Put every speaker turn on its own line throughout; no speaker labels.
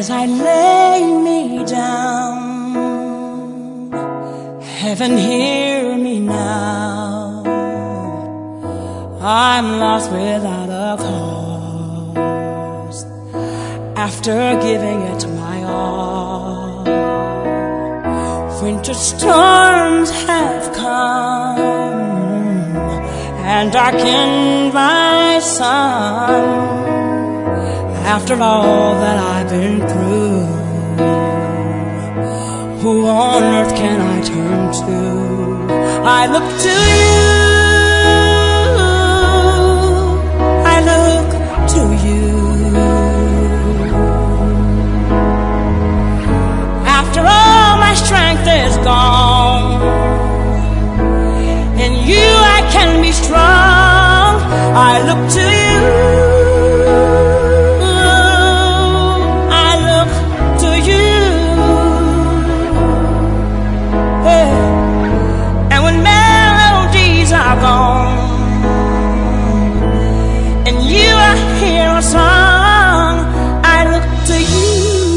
as I lay me down. Heaven, hear me now. I'm lost without a cause, after giving it my all. Winter storms have come and darkened my sun. After all that I've been through, who on earth can I turn to? I look to you, I look to you. After all my strength is gone, in you I can be strong. I look to you, and you I hear a song. I look to you.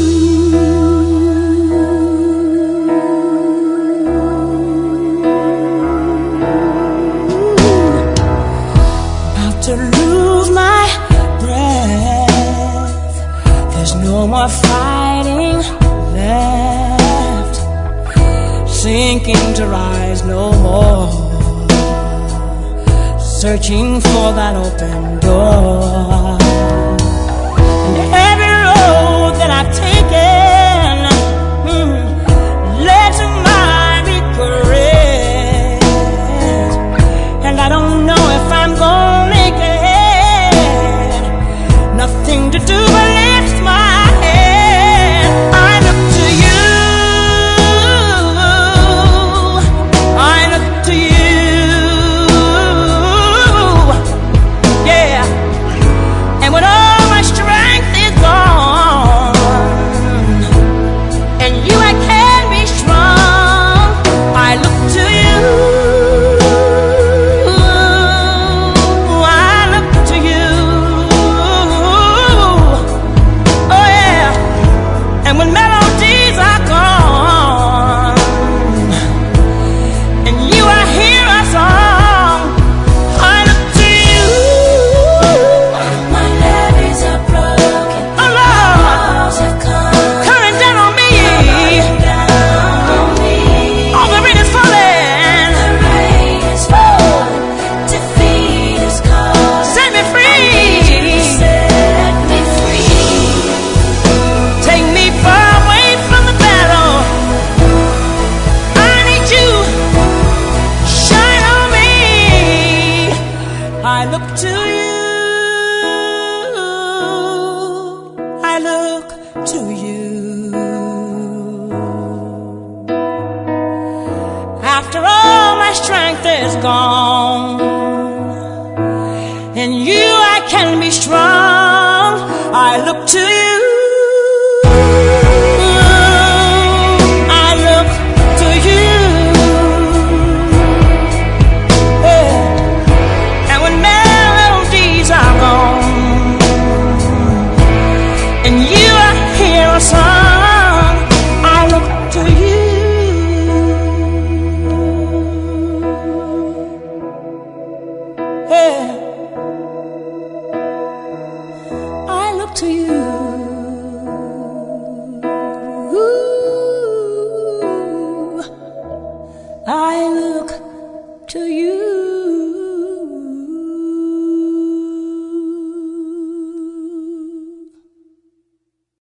About to lose my breath, there's no more fighting left, sinking to rise no more, searching for that open door. And every road that I've taken led to my regret, and I don't know if I'm gonna make it. Nothing to do but lift my head. I look to you, I look to you. I look to you, I look to you. After all my strength is gone, in you I can be strong. I look to you. I look to you.